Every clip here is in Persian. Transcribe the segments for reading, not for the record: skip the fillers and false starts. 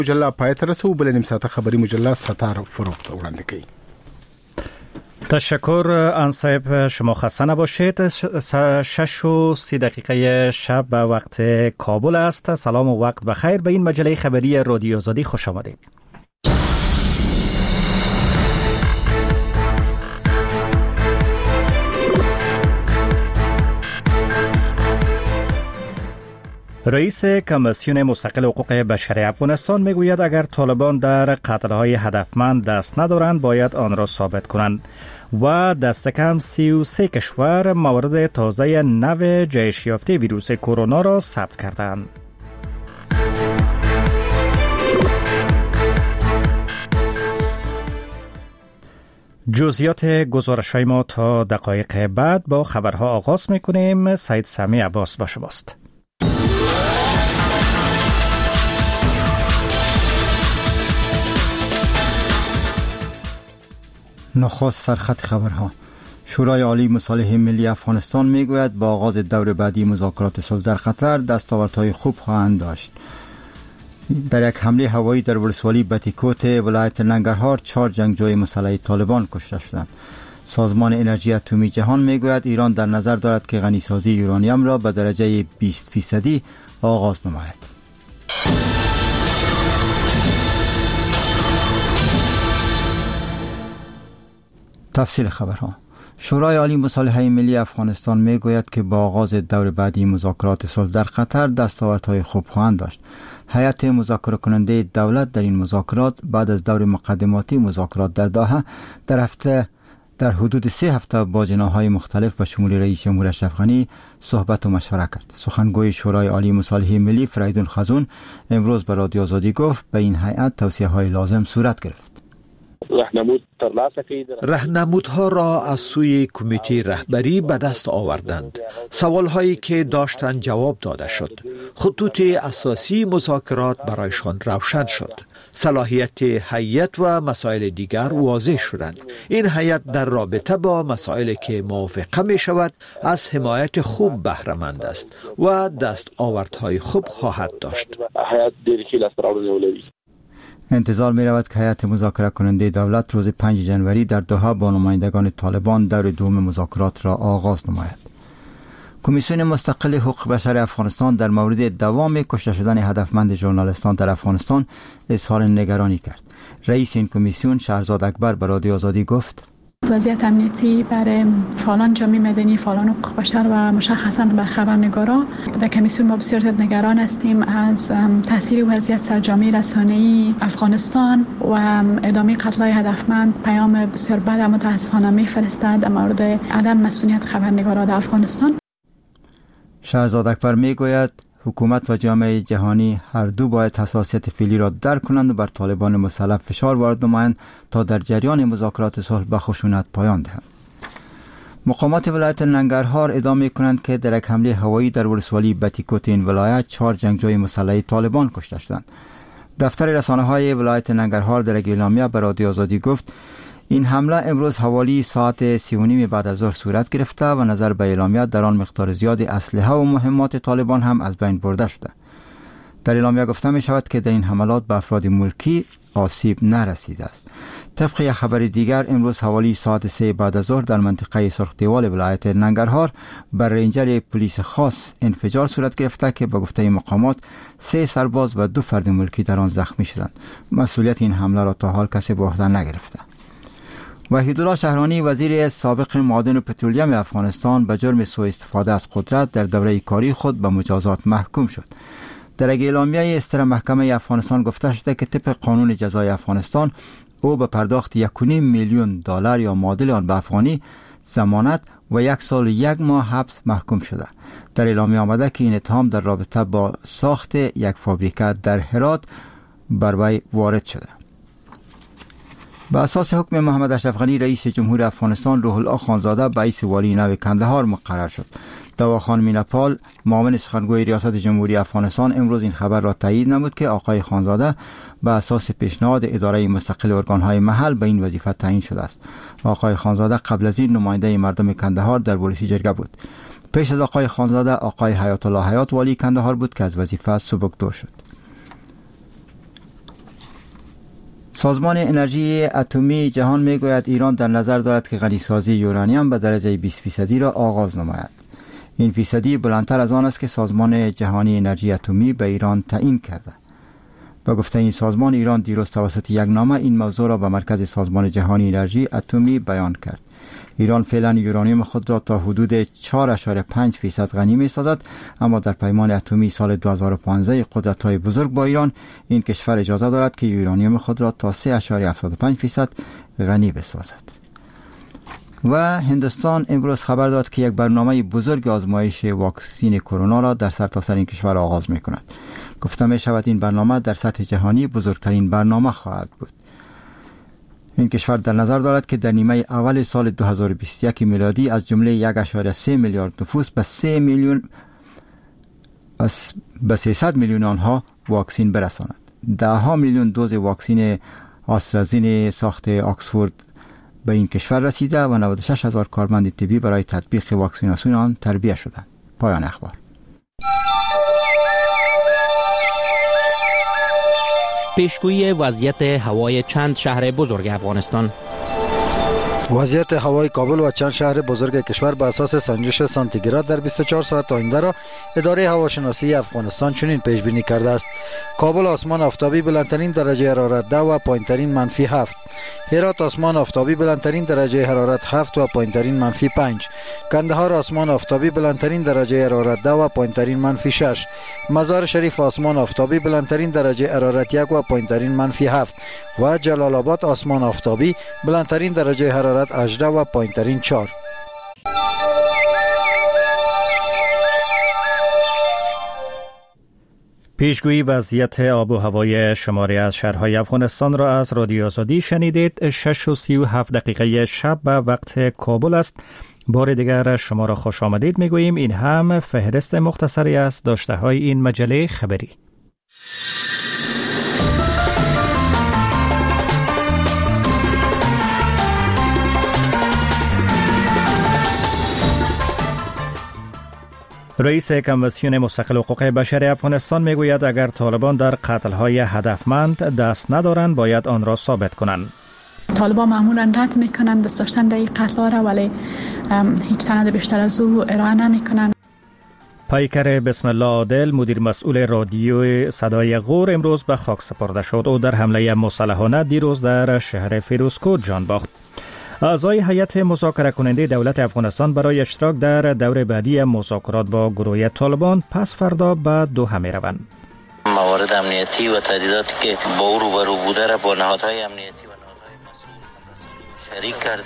مجله پای ته رسو بل نیم ساعته خبری مجله ستاره فروخت وړاندې کړي. تشکر آن صاحب، شما خسته نباشید. 6:30 شب به وقت کابل است. سلام و وقت بخیر. به این مجله خبری رادیو آزادی خوش آمدید. رئیس کمیسیون مستقل حقوق بشری افغانستان میگوید اگر طالبان در قتل‌های هدفمند دست ندارند باید آن را ثابت کنند و دست کم 33 کشور مورد تازه نو جهش یافته ویروس کرونا را ثبت کردند. جزئیات گزارش‌های ما تا دقایق بعد. با خبرها آغاز می‌کنیم. سید سامی عباس با شماست. نخست سرخط خبرها. شورای عالی مصالحه ملی افغانستان میگوید با آغاز دور بعدی مذاکرات صلح در قطر دستاوردهای خوب خواهند داشت. در یک حمله هوایی در ولسوالی بتیکوت ولایت ننگرهار 4 جنگجوی مسلح طالبان کشته شدند. سازمان انرژی اتمی جهان میگوید ایران در نظر دارد که غنیسازی یورانیم را به درجه 20% آغاز نماید. تفصیل خبرها. شورای عالی مصالحه ملی افغانستان میگوید که با آغاز دور بعدی مذاکرات صلح در قطر دستاوردهای خوب خواهند داشت. هیئت مذاکره کننده دولت در این مذاکرات بعد از دور مقدماتی مذاکرات در دوحه در حدود 3 هفته با جناح‌های مختلف به شمول رئیس جمهور اشرف غنی صحبت و مشوره کرد. سخنگوی شورای عالی مصالحه ملی فریدون خزون امروز به رادیو آزادی گفت به این هیئت توصیه‌های لازم صورت گرفت. راهنمودها را از سوی کمیته رهبری به دست آوردند. سوالهایی که داشتند جواب داده شد. خطوط اساسی مذاکرات برایشان روشن شد. صلاحیت هیئت و مسائل دیگر واضح شدند. این هیئت در رابطه با مسائلی که موافقه می شود از حمایت خوب بهره مند است و دستاوردهای خوب خواهد داشت. انتظار می رود که هیئت مذاکره کننده دولت روز 5 جنوری در دوحه با نمایندگان طالبان دور دوم مذاکرات را آغاز نماید. کمیسیون مستقل حقوق بشر افغانستان در مورد دوام کشته شدن هدفمند ژورنالیستان در افغانستان اظهار نگرانی کرد. رئیس این کمیسیون شهرزاد اکبر به رادیو آزادی گفت وضعیت امنیتی برای فعالان جامعه مدنی، فعالان حقوق بشر و مشخصاً بر خبرنگاران در کمیسیون ما بسیار نگران هستیم از تاثیر وضعیت سر جامعه رسانه‌ای افغانستان و ادامه قتل‌های هدفمند. پیام بسیار بد متأسفانه می‌فرستد در مورد عدم مسئولیت خبرنگاران در افغانستان. شهرزاد اکبر میگوید حکومت و جامعه جهانی هر دو باید حساسیت فعلی را درک کنند و بر طالبان مسلح فشار وارد نمایند تا در جریان مذاکرات صلح به خشونت پایان دهند. مقامات ولایت ننگرهار ادعا کنند که در یک حمله هوایی در ولسوالی بتیکوت این ولایت 4 جنگجوی مسلح طالبان کشته شدند. دفتر رسانه‌های ولایت ننگرهار در اعلامیه به رادیو آزادی گفت این حمله امروز حوالی ساعت 3:30 بعد از ظهر صورت گرفته و نظر به اعلامیه در آن مقدار زیاد اسلحه و مهمات طالبان هم از بین برده شده. در اعلامیه گفته می شود که در این حملات به افراد ملکی آسیب نرسیده است. طبق یک خبر دیگر امروز حوالی ساعت 3 بعد از ظهر در منطقه سرخ دیوال ولایت ننگرهار بر رنجر پلیس خاص انفجار صورت گرفته که به گفته مقامات 3 سرباز و 2 فرد ملکی در آن زخمی شدند. مسئولیت این حمله را تا حال کسی به عهده نگرفته. وحیدالله شهرانی وزیر سابق معادن و پترولیم افغانستان به جرم سوء استفاده از قدرت در دوره کاری خود به مجازات محکوم شد. در اعلامیه استر محکمه افغانستان گفته شده که طبق قانون جزای افغانستان او به پرداخت 1.5 میلیون دلار یا معادل آن به افغانی ضمانت و 1 سال و 1 ماه حبس محکوم شده. در اعلامیه آمده که این اتهام در رابطه با ساخت یک فابریکه در هرات بر وی وارد شده. به اساس حکم محمد اشرف غنی رئیس جمهور افغانستان روح الله خانزاده رئیس والی نو کندهار مقرر شد. دواخان میناپال معاون سخنگوی ریاست جمهوری افغانستان امروز این خبر را تایید نمود که آقای خانزاده به اساس پیشنهاد اداره مستقل ارگانهای محل به این وظیفه تعیین شده است. آقای خانزاده قبل از این نماینده مردم کندهار در ولسی جرگه بود. پیش از آقای خانزاده آقای حیات الله حیات والی کندهار بود که از وظیفه سبکدور شد. سازمان انرژی اتمی جهان میگوید ایران در نظر دارد که غنیسازی یورانیم به درجه 20% را آغاز نماید. این فیصدی بلندتر از آن است که سازمان جهانی انرژی اتمی به ایران تعیین کرده. با گفته این سازمان، ایران دیروز توسط یک نامه این موضوع را به مرکز سازمان جهانی انرژی اتمی بیان کرد. ایران فعلا یورانیم خود را تا حدود 4.5% غنی می سازد، اما در پیمان اتمی سال 2015 قدرت‌های بزرگ با ایران، این کشور اجازه دارد که یورانیم خود را تا 3.75% غنی بسازد. و هندوستان امروز خبر داد که یک برنامه بزرگ آزمایش واکسن کرونا را در سرتاسر این کشور آغاز می کند. گفته می شود این برنامه در سطح جهانی بزرگترین برنامه خواهد بود. این کشور در نظر دارد که در نیمه اول سال 2021 میلادی از جمله 1.3 میلیارد نفوس به 300 میلیون آنها واکسن برساند. 10 میلیون دوز واکسن آسترازین ساخت آکسفورد به این کشور رسیده و 96,000 کارمند طبی برای تطبیق واکسیناسیون آن تربیت شدند. پایان اخبار. پیشگویی وضعیت هوای چند شهر بزرگ افغانستان. وضعیت هوای کابل و چند شهر بزرگ کشور به اساس سنجش سانتیگراد در 24 ساعت آینده را اداره هواشناسی افغانستان چنین پیش بینی کرده است: کابل آسمان آفتابی بلندترین درجه حرارت 10 و پایینترین -7. هرات آسمان آفتابی بلندترین درجه حرارت 7 و پایینترین -5. کندهار آسمان آفتابی بلندترین درجه حرارت 10 و پایینترین -6. مزار شریف آسمان آفتابی بلندترین درجه حرارت 1 و پایینترین -7 و جلال آباد آسمان آفتابی بلندترین درجه حرارت 18 و پایینترین 4. پیشگویی وضعیت آب و هوای شماری از شهرهای افغانستان را از رادیو آزادی شنیدید. 6:37 شب به وقت کابل است. بار دیگر شما را خوش آمدید میگوییم. این هم فهرست مختصری از داشته های این مجله خبری. رئیس کمیسیون مستقل حقوق بشر افغانستان میگوید اگر طالبان در قتل‌های هدفمند دست ندارند باید آن را ثابت کنند. طالبان معمولا رد میکنند دست داشتن در این قتل‌ها را، ولی هیچ سند بیشتر از او ارائه نمیکنند. پیکر بسم الله عادل، مدیر مسئول رادیو صدای غور، امروز به خاک سپرده شد. او در حمله مسلحانه دیروز در شهر فیروزکوه جان باخت. اعضای هیئت مذاکره کننده دولت افغانستان برای اشتراک در دور بعدی مذاکرات با گروه طالبان پس فردا به دوحه می روند. موارد امنیتی و تهدیداتی که با او روبرو بوده را با نهادهای امنیتی و نهادهای مسئول شریک کرده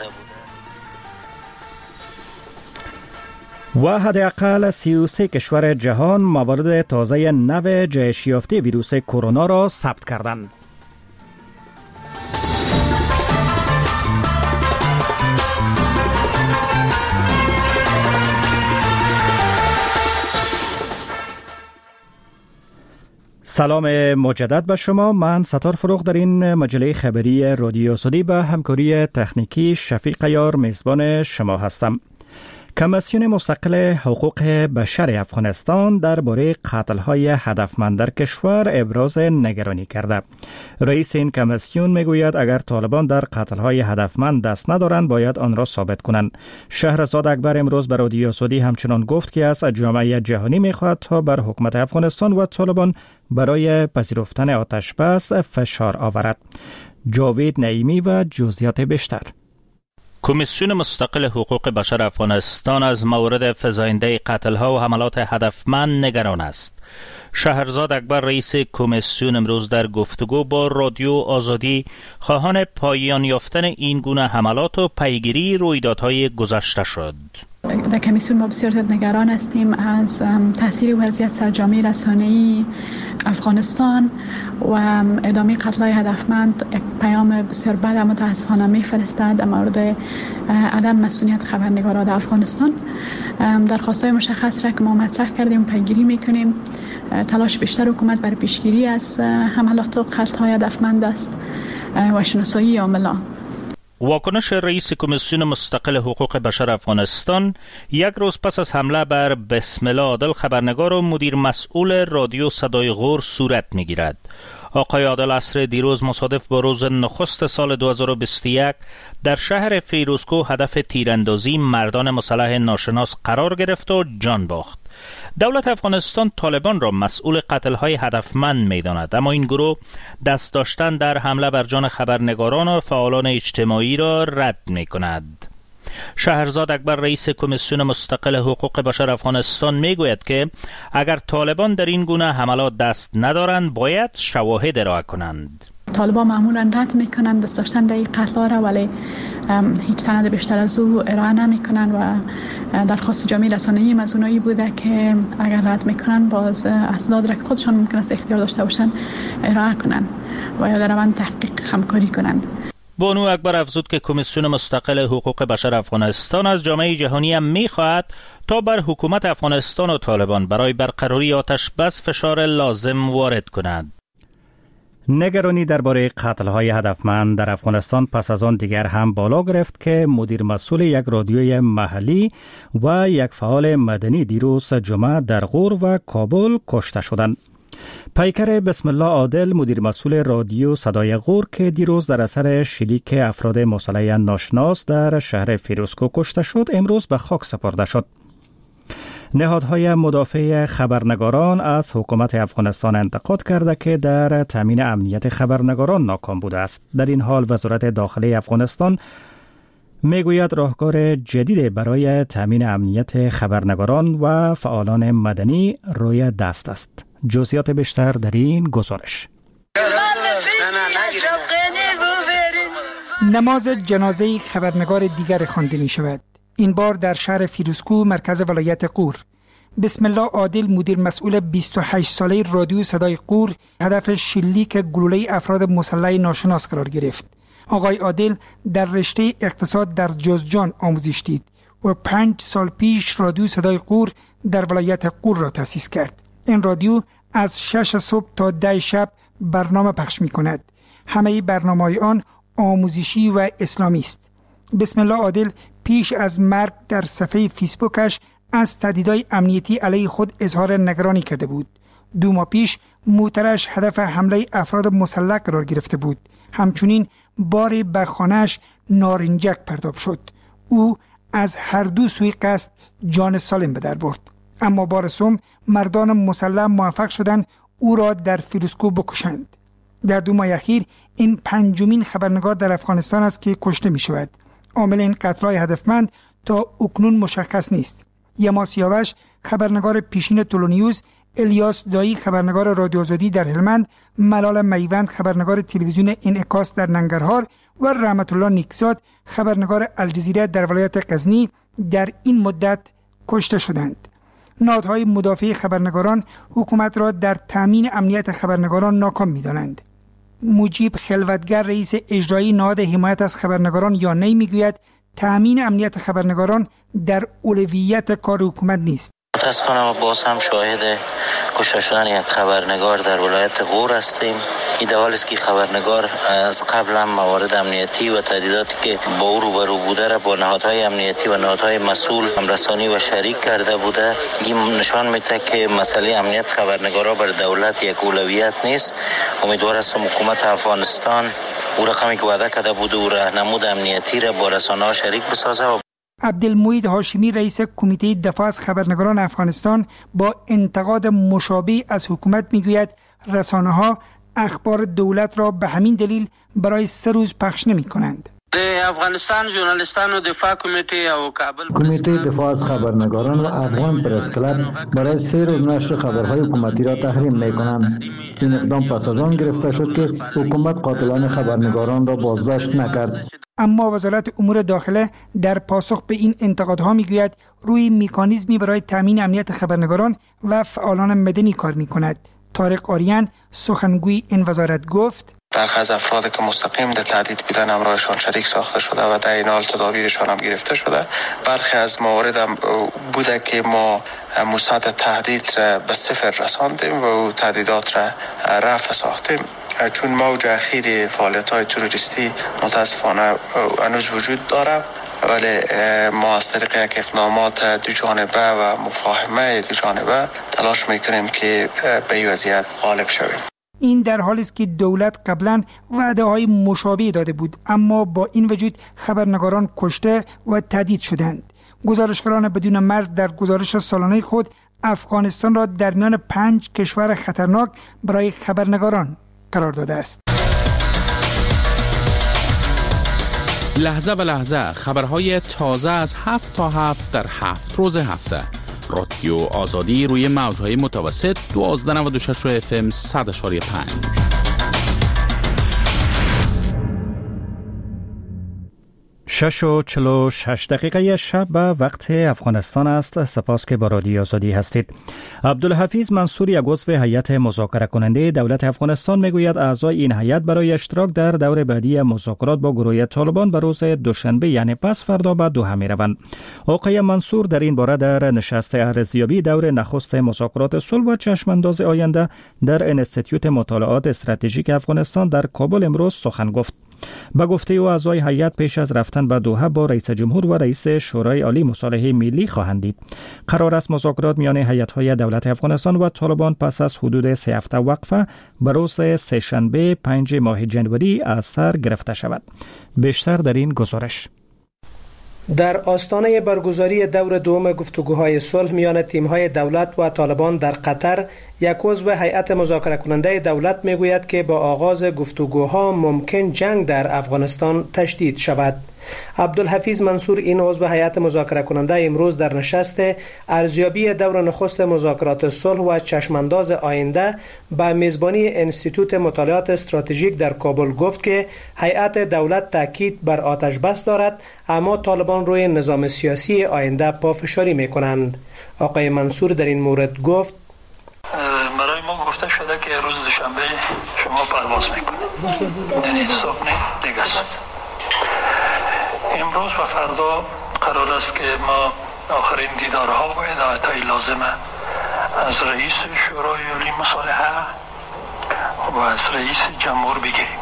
بود. و حداقل 33 کشور جهان موارد تازه نو جهش یافته ویروس کرونا را ثبت کردند. سلام مجدد به شما. من ستار فروغ در این مجله خبری رادیو آزادی به همکاری تکنیکی شفیق یار میزبان شما هستم. کمیسیون مستقل حقوق بشر افغانستان درباره قتل‌های هدفمند در کشور ابراز نگرانی کرده. رئیس این کمیسیون میگوید اگر طالبان در قتل‌های هدفمند دست ندارند باید آن را ثابت کنند. شهرزاد اکبر امروز به رادیو آزادی همچنان گفت که از جامعه جهانی میخواهد تا بر حکومت افغانستان و طالبان برای پذیرفتن آتش بس فشار آورد. جاوید نعیمی و جزئیات بیشتر. کمیسیون مستقل حقوق بشر افغانستان از مورد فزاینده قتل‌ها و حملات هدفمند نگران است. شهرزاد اکبر رئیس کمیسیون امروز در گفتگو با رادیو آزادی خواهان پایان یافتن این گونه حملات و پیگیری رویدادهای گذشته شد. در کمیسیون ما بسیار نگران هستیم از تاثیر وضعیت سرجامی رسانه‌ای افغانستان و ادامه قتل‌های هدفمند. یک پیام بسیار بد متاسفانه می‌فرستد در مورد عدم مسئولیت خبرنگاران در افغانستان. درخواست‌های مشخص را که ما مطرح کردیم پیگیری می‌کنیم. تلاش بیشتر حکومت بر پیشگیری از حملات و قتل‌های هدفمند است و شناسایی عاملان. واکنش رئیس کمیسیون مستقل حقوق بشر افغانستان یک روز پس از حمله بر بسم الله عادل خبرنگار و مدیر مسئول رادیو صدای غور صورت می‌گیرد. آقای عادل عصر دیروز مصادف با روز نخست سال 2021 در شهر فیروزکوه هدف تیراندازی مردان مسلح ناشناس قرار گرفت و جان باخت. دولت افغانستان طالبان را مسئول قتل‌های هدفمند می‌داند، اما این گروه دست داشتن در حمله بر جان خبرنگاران و فعالان اجتماعی را رد می‌کند. شهرزاد اکبر رئیس کمیسیون مستقل حقوق بشر افغانستان میگوید که اگر طالبان در این گونه حملات دست ندارند باید شواهد ارائه کنند. طالبان معمولا رد میکنند دست داشتن در این قتل را، ولی هیچ سند بیشتر از او ارائه نمیکنند و درخواست جامعه رسانه‌ای مزونایی بوده که اگر رد میکنند باز اسناد را که خودشان ممکن است اختیار داشته باشند ارائه کنند و یا در روند تحقیق همکاری کنند. بانو اکبر افزود که کمیسیون مستقل حقوق بشر افغانستان از جامعه جهانی هم می‌خواهد تا بر حکومت افغانستان و طالبان برای برقراری آتش بس فشار لازم وارد کند. نگرانی درباره قتل‌های هدفمند در افغانستان پس از آن دیگر هم بالا گرفت که مدیر مسئول یک رادیوی محلی و یک فعال مدنی دیروز جمعه در غور و کابل کشته شدند. پیکر بسم الله عادل مدیر مسئول رادیو صدای غور که دیروز در اثر شلیک افراد مسلح ناشناس در شهر فیروزکوه کشته شد امروز به خاک سپرده شد. نهادهای مدافع خبرنگاران از حکومت افغانستان انتقاد کرده که در تامین امنیت خبرنگاران ناکام بوده است. در این حال وزارت داخلی افغانستان میگوید راهکار جدید برای تامین امنیت خبرنگاران و فعالان مدنی روی دست است. جزئیات بیشتر در این گزارش. نماز جنازه خبرنگار دیگر خوانده می شود. این بار در شهر فیروزکوه مرکز ولایت غور. بسم الله عادل مدیر مسئول 28 ساله رادیو صدای غور هدف شلیک گلوله افراد مسلح ناشناس قرار گرفت. آقای عادل در رشته اقتصاد در جوزجان آموزش دید و 5 سال پیش رادیو صدای غور در ولایت غور را تأسیس کرد. این رادیو از 6 صبح تا 10 شب برنامه پخش می کند. همه برنامه‌های آن آموزشی و اسلامی است. بسم الله عادل پیش از مرگ در صفحه فیسبوکش از تهدیدهای امنیتی علیه خود اظهار نگرانی کرده بود. 2 ماه پیش موترش هدف حمله افراد مسلح قرار گرفته بود. همچنین بار به خانه‌اش نارنجک پرتاب شد. او از هر دو سوی قصد جان سالم به در برد. اما بار سوم مردان مسلح موفق شدند او را در فیروزکوه بکشند. در 2 ماه اخیر این 5مین خبرنگار در افغانستان است که کشته می شود. عامل این قتل‌های هدفمند تا اکنون مشخص نیست. یما سیاوش خبرنگار پیشین تولونیوز، الیاس دایی خبرنگار رادیو آزادی در هلمند، ملال میوند خبرنگار تلویزیون انعکاس در ننگرهار و رحمت الله نیکزاد خبرنگار الجزیره در ولایت غزنی در این مدت کشته شدند. نهادهای مدافع خبرنگاران حکومت را در تامین امنیت خبرنگاران ناکام می‌دانند. مجیب خلوتگر رئیس اجرایی نهاد حمایت از خبرنگاران یا نی میگوید تامین امنیت خبرنگاران در اولویت کار حکومت نیست. متاسفانه باز هم شاهد کشته شدن یک خبرنگار در ولایت غور هستیم. این در حالی است که خبرنگار از قبل هم موارد امنیتی و تهدیداتی که با او روبرو بوده را با نهادهای امنیتی و نهادهای مسئول همرسانی و شریک کرده بوده. این نشان میده که مسئله امنیت خبرنگارا بر دولت یک اولویت نیست. امیدوار هستم حکومت افغانستان او رقمی که وعده کرده بوده او راهنمود امنیتی را با رسانه‌ها شریک بسازه. عبدالمعید هاشمی رئیس کمیته دفاع از خبرنگاران افغانستان با انتقاد مشابه از حکومت میگوید رسانه‌ها اخبار دولت را به همین دلیل برای 3 روز پخش نمی کنند. افغانستان ژورنالیستان و دفاع کمیته دفاع از خبرنگاران و افغان پرس کلاب برای 3 روز نشر خبرهای حکومتی را تحریم می کنند. این اقدام پس از آن گرفته شد که حکومت قاتلان خبرنگاران را بازداشت نکرد. اما وزارت امور داخله در پاسخ به این انتقادها میگوید روی مکانیزمی برای تامین امنیت خبرنگاران و فعالان مدنی کار می کند. طارق آریان سخنگوی این وزارت گفت برخی از افراد که مستقیم در تهدید بودن همراهشان شریک ساخته شده و در این حال تدابیرشان هم گرفته شده. برخی از موارد هم بوده که ما موساد تهدید را به 0 رساندیم و تهدیدات را رفع ساختیم. چون موج اخیر فعالیت‌های تروریستی متاسفانه هنوز وجود داره، ولی ما از طریق یک اقدامات دو جانبه و مفاهمه دو جانبه تلاش میکنیم که به این وضعیت غالب شویم. این در حالی است که دولت قبلا وعده‌های مشابه داده بود، اما با این وجود خبرنگاران کشته و تهدید شدند. گزارشگران بدون مرز در گزارش سالانه خود افغانستان را در میان 5 کشور خطرناک برای خبرنگاران قرار داده است. لحظه به لحظه خبرهای تازه از 7 تا 7 در 7 روز هفته. رادیو آزادی روی موجهای متوسط 1296 FM 100.5. 6:46 شب به وقت افغانستان است. سپاس که با رادیو آزادی هستید. عبدالحفیظ منصور، یک عضو هیئت مذاکره کننده دولت افغانستان، میگوید اعضای این هیئت برای اشتراک در دور بعدی مذاکرات با گروه طالبان به روز دوشنبه یعنی پس فردا به دوحه میروند. آقای منصور در این باره در نشست ارزیابی دور نخست مذاکرات صلح و چشمانداز آینده در انستیتوت مطالعات استراتژیک افغانستان در کابل امروز سخن گفت. با گفته او اعضای هیئت پیش از رفتن به دوحه با رئیس جمهور و رئیس شورای عالی مصالحه ملی خواهند دید. قرار است مذاکرات میان هیئت‌های دولت افغانستان و طالبان پس از حدود 3 هفته وقفه به روز سه‌شنبه 5 ماه جنوری از سر گرفته شود. بیشتر در این گزارش. در آستانه برگزاری دور دوم گفتگوهای صلح میان تیم‌های دولت و طالبان در قطر، یک عضو هیئت مذاکره کننده دولت میگوید که با آغاز گفتگوها ممکن جنگ در افغانستان تشدید شود. عبدالحفیظ منصور، این عضو هیئت مذاکره کننده، امروز در نشست ارزیابی دور نخست مذاکرات صلح و چشمانداز آینده به میزبانی انستیتوت مطالعات استراتژیک در کابل گفت که هیئت دولت تاکید بر آتش بس دارد، اما طالبان روی نظام سیاسی آینده پافشاری میکنند. آقای منصور در این مورد گفت: برای ما گفته شده که روز دوشنبه شما پرواز میکنید. یعنی صبح دیگه است. امروز و فردا قرار است که ما آخرین دیدارها و هدایت‌های لازمه از رئیس شورای عالی مصالحه و از رئیس جمهور بگیریم.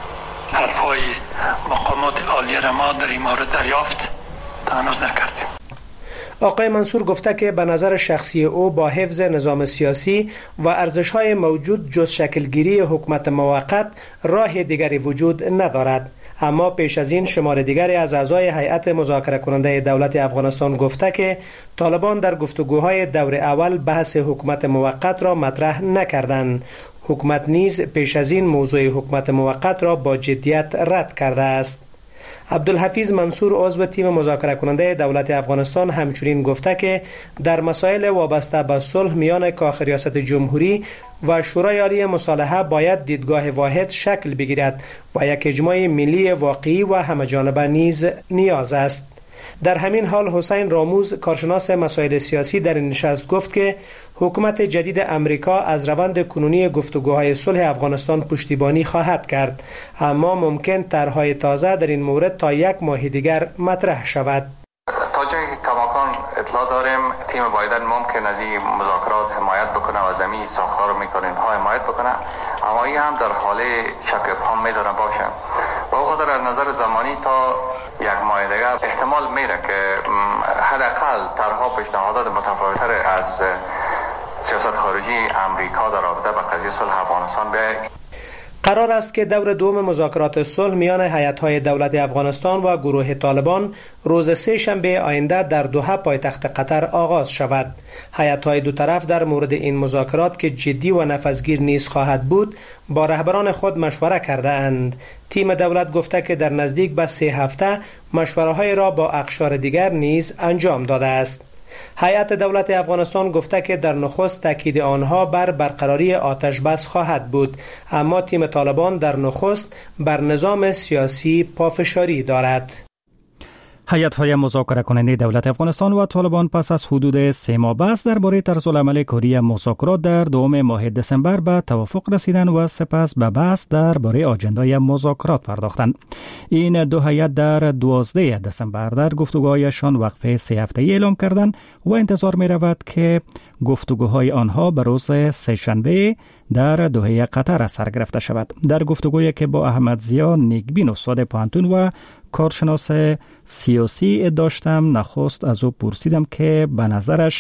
حرفای مقامات عالی را ما در این مورد دریافت هنوز نکردیم. آقای منصور گفته که به نظر شخصی او با حفظ نظام سیاسی و ارزش‌های موجود جز شکلگیری حکومت موقت راه دیگری وجود ندارد. اما پیش از این شمار دیگری از اعضای هیئت مذاکره کننده دولت افغانستان گفته که طالبان در گفتگوهای دور اول بحث حکومت موقت را مطرح نکردند. حکومت نیز پیش از این موضوع حکومت موقت را با جدیت رد کرده است. عبدالحفیظ منصور، عضو تیم مذاکره کننده دولت افغانستان، همچنین گفته که در مسائل وابسته به صلح میان کاخ ریاست جمهوری و شورای عالی مصالحه باید دیدگاه واحد شکل بگیرد و یک اجماع ملی واقعی و همه‌جانبه نیز نیاز است. در همین حال حسین راموز، کارشناس مسائل سیاسی، در این نشست گفت که حکومت جدید امریکا از روند کنونی گفتگوهای صلح افغانستان پشتیبانی خواهد کرد، اما ممکن طرح‌های تازه در این مورد تا 1 ماه دیگر مطرح شود. تا جایی که کماکان اطلاع داریم، تیم بایدن ممکن از این مذاکرات حمایت بکنه و زمین ساختار میکنین ها حمایت بکنه، اما این هم در حال شک ابهام میدونه باشه. با خاطر از نظر زمانی تا 1 ماه دیگر احتمال میره که حداقل طرح‌ها پیشنهادات متفاوت‌تر از سیاست خارجی امریکا در رابطه با قضیه صلح افغانستان به قرار است که دور دوم مذاکرات صلح میان هیئت‌های دولت افغانستان و گروه طالبان روز سه‌شنبه آینده در دوحه پایتخت قطر آغاز شود. هیئت‌های دو طرف در مورد این مذاکرات که جدی و نفذگیر نیز خواهد بود با رهبران خود مشوره کرده اند. تیم دولت گفته که در نزدیک به 3 هفته مشوره‌های را با اقشار دیگر نیز انجام داده است. هیئت دولت افغانستان گفته که در نخست تاکید آنها بر برقراری آتش بس خواهد بود، اما تیم طالبان در نخست بر نظام سیاسی پافشاری دارد. هیئت‌های مذاکره کننده دولت افغانستان و طالبان پس از حدود 3 ماه بحث درباره طرزالعمل کاری مذاکرات در دوم ماه دسامبر به توافق رسیدند و سپس به بحث درباره آجندای مذاکرات پرداختند. این دو هیئت در 12 دسامبر در گفتگوهایشان وقفه 3 هفته‌ای اعلام کردند و انتظار می‌رود که گفتگوهای آنها به روز سه‌شنبه در دوحه قطر سر گرفته شود. در گفتگویی که با احمد ضیا نیکبین، استاد پوهنتون و کارشناس سیاسی داشتم، نخست از او پرسیدم که به نظرش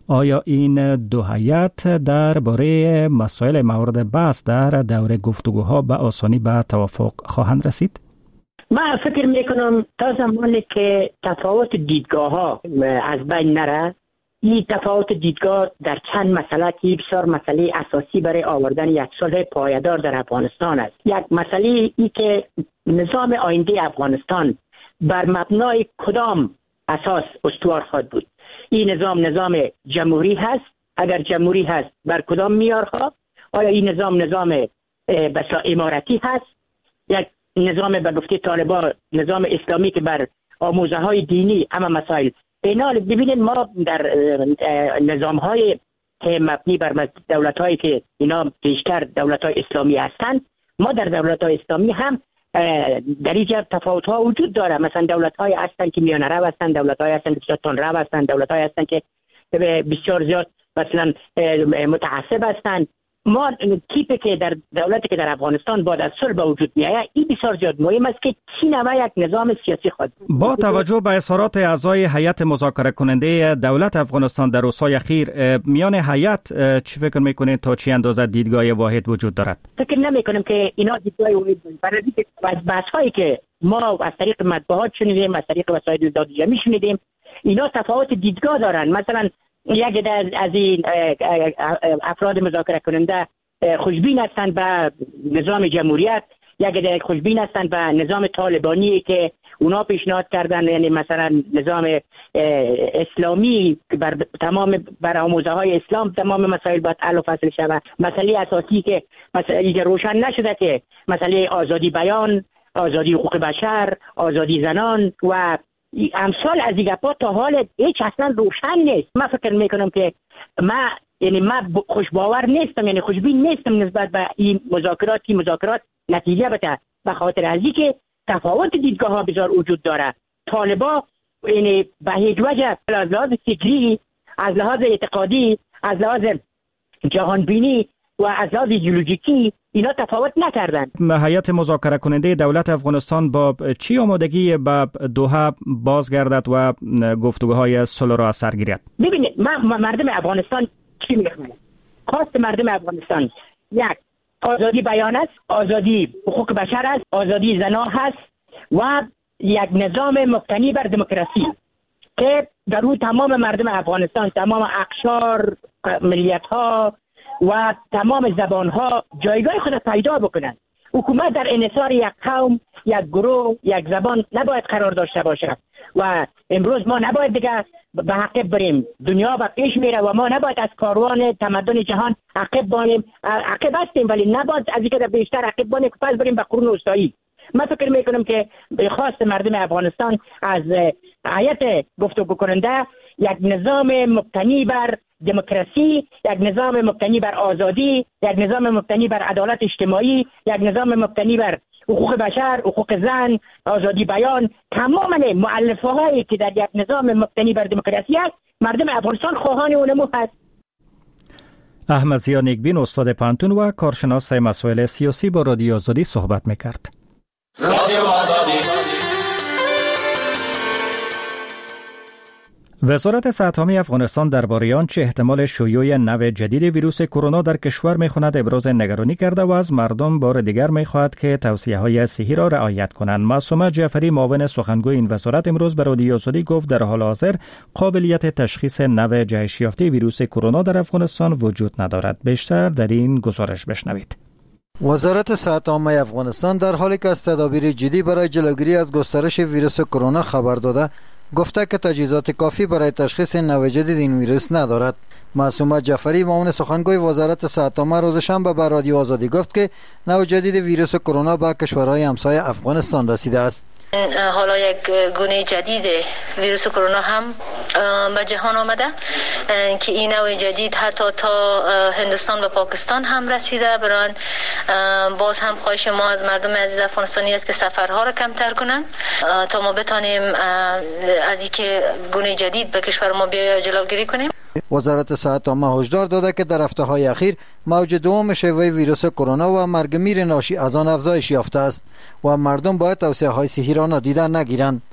آیا این دو هیئت درباره مسائل مورد بحث در دور گفتگوها به آسانی به توافق خواهند رسید؟ من فکر میکنم تا زمانی که تفاوت دیدگاه ها از بین نره، این تفاوت دیدگاه در چند مسئله که بسیار مسئله اساسی برای آوردن یک صلح پایدار در افغانستان است. یک مسئله ای که نظام آینده افغانستان بر مبنای کدام اساس استوار خواهد بود. این نظام جمهوری هست؟ اگر جمهوری هست بر کدام معیارها؟ آیا این نظام بسا امارتی هست؟ یک نظام به گفته طالبان نظام اسلامی که بر آموزه های دینی اما مسائل اینا. ببینید ما در نظام های که مبنی بر دولت هایی که اینا بیشتر دولت های اسلامی هستند، ما در دولت های اسلامی هم در اینجا تفاوت ها وجود داره. مثلا دولت های هستند که میانه رو هستند، دولت های هستند که بسیار تند رو هستند، دولت های هستند که بسیار زیاد مثلا متعصب هستند. ما تیپی که در دولتی که در افغانستان بعد از صلح به وجود میآید، این بسیار زیاد مهم است که چی نوع یک نظام سیاسی خود. با توجه به اظهارات اعضای هیئت مذاکره کننده دولت افغانستان در روزهای اخیر، میان هیئت چی فکر میکنید تا چی اندازه دیدگاه واحد وجود دارد؟ فکر نمیکنم که اینا دیدگاه واحد دارند. برای اینکه بحث هایی که ما از طریق مطبوعات شنیدیم، از طریق وسایل داد جمعی شنیدیم، اینا تفاوت دیدگاه دارند. مثلا یک از این افراد مذاکره کننده خوشبین هستند به نظام جمهوریت، یک خوشبین هستند به نظام طالبانی که اونا پیشنهاد کردن، یعنی مثلا نظام اسلامی بر تمام بر آموزه های اسلام تمام مسائل باید حل و فصل شود. مسئله اساسی که مسئله روشن نشده که مسئله آزادی بیان، آزادی حقوق بشر، آزادی زنان و امثال از این گپا تا حال هیچ اصلا روشن نیست. من فکر میکنم که من خوشباور نیستم، یعنی خوشبین نیستم نسبت به این مذاکرات نتیجه بده، به خاطر از اینکه تفاوت دیدگاه ها بسیار وجود داره. طالبا یعنی به هیچ وجه از لحاظ فکری، از لحاظ اعتقادی، از لحاظ جهانبینی و از لحاظ ایدئولوژیکی اینا تفاوت نکردن. هیئت مذاکره کننده دولت افغانستان با چی آمادگی به دوحه بازگردد و گفتگوهای صلح را سر گیرد؟ ببینید مردم افغانستان چی میخواهند؟ خواست مردم افغانستان یک آزادی بیان است، آزادی حقوق بشر است، آزادی زنان هست و یک نظام مبتنی بر دموکراسی که در اون تمام مردم افغانستان، تمام اقشار، ملیت ها و تمام زبان ها جایگاه خود پیدا بکنند. حکومت در انحصار یک قوم، یک گروه، یک زبان نباید قرار داشته باشد و امروز ما نباید دیگه به عقب بریم. دنیا به پیش میره و ما نباید از کاروان تمدن جهان عقب بانیم. عقب هستیم ولی نباید از اینکه بیشتر عقب بانیم که پس بریم به قرون وسطایی. من فکر میکنم که به خواست مردم افغانستان از هیئت گفتگو کننده یک نظام مبتنی بر دموکراسی، یک نظام مبتنی بر آزادی، یک نظام مبتنی بر عدالت اجتماعی، یک نظام مبتنی بر حقوق بشر، حقوق زن، آزادی بیان، تمام مؤلفه هایی که در یک نظام مبتنی بر دموکراسی است، مردم افغانستان خواهان اونمو هست. احمد ضیا نیکبین، استاد پانتون و کارشناس مسائل سیاسی، با رادیو آزادی صحبت میکرد. رادیو آزادی. وزارت صحت عامه افغانستان درباره آنچه احتمال شیوع نوع جدید ویروس کرونا در کشور می‌خواند ابراز نگرانی کرده و از مردم بار دیگر می‌خواهد که توصیه‌های صحی را رعایت کنند. معصومه جعفری، معاون سخنگوی این وزارت، امروز به رادیو آزادی گفت در حال حاضر قابلیت تشخیص نوع جهش یافته ویروس کرونا در افغانستان وجود ندارد. بیشتر در این گزارش بشنوید. وزارت صحت عامه افغانستان در حالی که از تدابیر جدی برای جلوگیری از گسترش ویروس کرونا خبر داده، گفته که تجهیزات کافی برای تشخیص نوع جدید این ویروس ندارد. معصومه جعفری، معاون سخنگوی وزارت صحت عامه، روز شنبه به رادیو آزادی گفت که نوع جدید ویروس کرونا به کشورهای همسایه افغانستان رسیده است. حالا یک گونه جدید ویروس کرونا هم به جهان آمده که این نوع جدید حتی تا هندوستان و پاکستان هم رسیده. برای باز هم خواهش ما از مردم عزیز افغانستانی است که سفرها را کمتر کنن تا ما بتانیم از اینکه گونه جدید به کشور ما بیاید جلوگیری کنیم. وزارت صحت عامه هشدار داده که در هفته‌های اخیر موج دوم شیوع ویروس کرونا و مرگ میر ناشی از آن افزایش یافته است و مردم باید توصیه‌های صحی را نادیده نگیرند.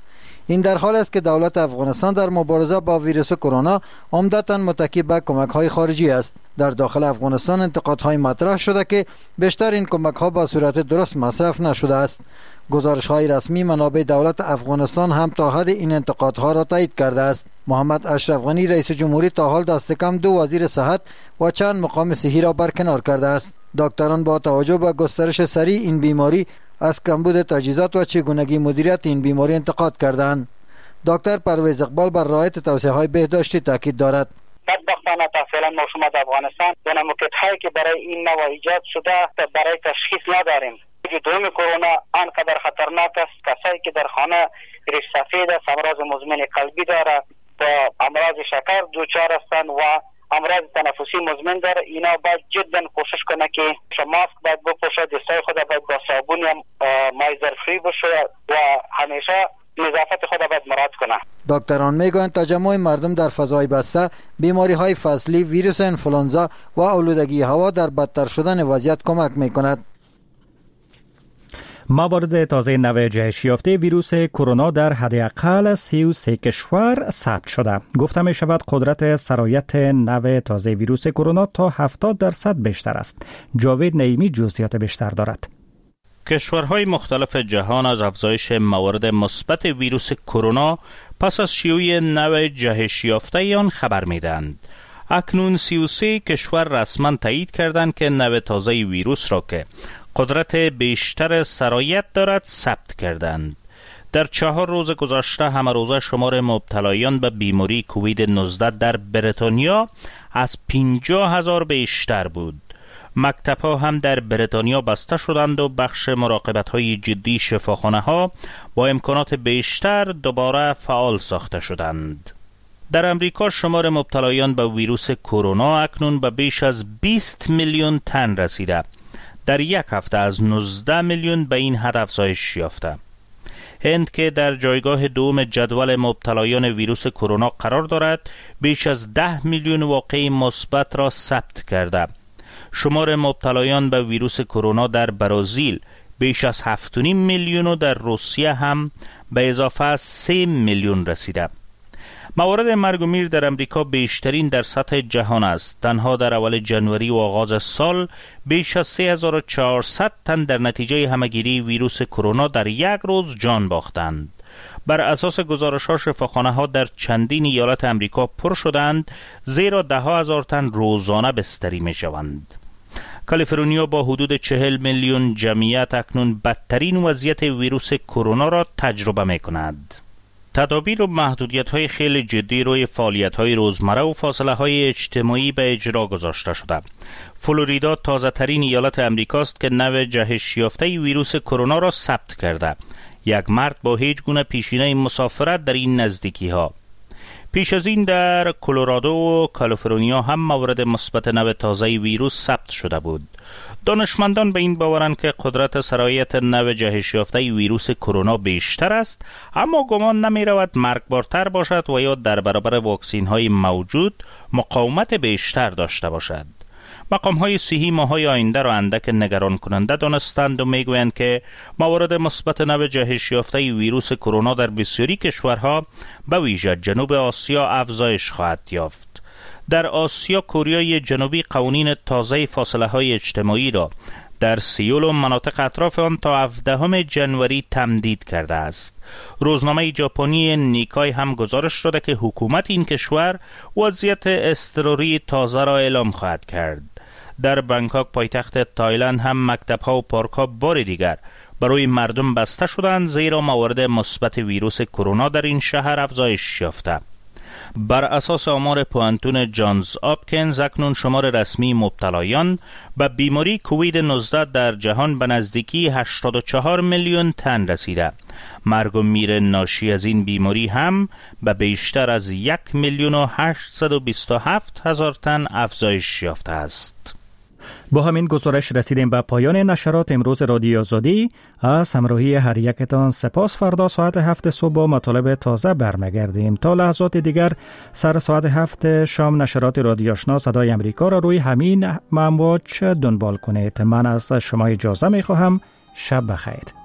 این در حال است که دولت افغانستان در مبارزه با ویروس کرونا عمدتاً متکی به کمک‌های خارجی است. در داخل افغانستان انتقادهای مطرح شده که بیشتر این کمک‌ها به صورت درست مصرف نشده است. گزارش‌های رسمی منابع دولت افغانستان هم تا حد این انتقادها را تایید کرده است. محمد اشرف غنی رئیس جمهوری تا حال دست کم 2 وزیر صحت و چند مقام صحی را برکنار کرده است. دکتران با توجه به گسترش سریع این بیماری از کمبود تجهیزات و چگونگی مدیریت این بیماری انتقاد کردند. دکتر پرویز اقبال بر رعایت توصیه‌های بهداشتی تاکید دارد. بدبختانه تا فعلا ما شما در افغانستان دونموکیت‌هایی که برای این نوع ایجاد شده برای تشخیص نداریم. دوم کرونا آنقدر خطرناک است کسایی که در خانه ریش سفید است، امراض مزمن قلبی داره و امراض شکر دچار هستند و امراض تنفسی مزمن داره، اینا باید جدا کوشش کنه که ماسک باید بپوشه، دستای خود باید با صابون یا مای ظرفی بشه و همیشه نظافت خود باید مراعات کنه. دکتران میگویند تجمع مردم در فضای بسته، بیماری های فصلی، ویروس انفلانزا و آلودگی هوا در بدتر شدن وضعیت کمک میکند. موارد تازه نوع جهش یافته ویروس کرونا در حداقل 33 کشور ثبت شده. گفته می شود قدرت سرایت نوع تازه ویروس کرونا تا 70% بیشتر است. جاوید نعیمی جزئیات بیشتر دارد. کشورهای مختلف جهان از افزایش موارد مثبت ویروس کرونا پس از شیوع نوع جهش یافته آن خبر می‌دهند. اکنون 33 کشور رسما تایید کردند که نوع تازه ویروس را که قدرت بیشتر سرایت دارد ثبت کردند. در 4 روز گذشته همه روزه شمار مبتلایان به بیماری کووید 19 در بریتانیا از 50,000 بیشتر بود. مکتب‌ها هم در بریتانیا بسته شدند و بخش مراقبت‌های جدی شفاخانه‌ها با امکانات بیشتر دوباره فعال ساخته شدند. در امریکا شمار مبتلایان به ویروس کرونا اکنون به بیش از 20 میلیون تن رسیده. در یک هفته از 19 میلیون به این حد افزایش یافته. هند که در جایگاه دوم جدول مبتلایان ویروس کرونا قرار دارد، بیش از 10 میلیون واقعه مثبت را ثبت کرده. شمار مبتلایان به ویروس کرونا در برزیل بیش از 7.5 میلیون و در روسیه هم به اضافه از 3 میلیون رسیده. موارد مرگ و میر در امریکا بیشترین در سطح جهان است. تنها در اول جنوری و آغاز سال بیش از 3400 تن در نتیجه همهگیری ویروس کرونا در یک روز جان باختند. بر اساس گزارش‌ها شفاخانه‌ها در چندین ایالت امریکا پر شدند، زیرا 10,000 تن روزانه بستری می‌شوند. کالیفرنیا با حدود 40 میلیون جمعیت اکنون بدترین وضعیت ویروس کرونا را تجربه می‌کند. تدابیر و محدودیت‌های خیلی جدی روی فعالیت‌های روزمره و فاصله‌های اجتماعی به اجرا گذاشته شده. فلوریدا تازه‌ترین ایالت امریکاست که نوع جهش یافته ویروس کرونا را ثبت کرده. یک مرد با هیچ گونه پیشینه مسافرت در این نزدیکی‌ها. پیش از این در کلرادو و کالیفرنیا هم موارد مثبت نوع تازه ویروس ثبت شده بود. دانشمندان به این باورند که قدرت سرایت نوع جهش یافته ویروس کرونا بیشتر است، اما گمان نمی رود مرگبارتر باشد و یا در برابر واکسین های موجود مقاومت بیشتر داشته باشد. مقام های صحی ماهای آینده را اندک نگران کننده دانستند و میگویند که موارد مثبت نوع جهش یافته ویروس کرونا در بسیاری کشورها به ویژه جنوب آسیا افزایش خواهد یافت. در آسیا کوریای جنوبی قوانین تازه فاصله های اجتماعی را در سیول و مناطق اطراف آن تا 17 جنوری تمدید کرده است. روزنامه ژاپنی نیکای هم گزارش داده که حکومت این کشور وضعیت اضطراری تازه را اعلام خواهد کرد. در بانکوک پایتخت تایلند هم مکتب‌ها و پارک‌ها بار دیگر برای مردم بسته شدند، زیرا موارد مثبت ویروس کرونا در این شهر افزایش یافته. بر اساس آمار پوانتون جانز آپکنز اکنون شمار رسمی مبتلایان به بیماری کووید 19 در جهان به نزدیکی 84 میلیون تن رسیده. مرگ و میر ناشی از این بیماری هم به بیشتر از 1,827,000 تن افزایش یافته است. با همین گزارش رسیدیم به پایان نشرات امروز رادیو آزادی. از همراهی هر یکتان سپاس. فردا ساعت 7 صبح با مطالب تازه برمیگردیم. تا لحظات دیگر سر ساعت 7 شام نشرات رادیو آشنا صدای امریکا را روی همین امواج دنبال کنید. من از شما اجازه می خواهم. شب بخیر.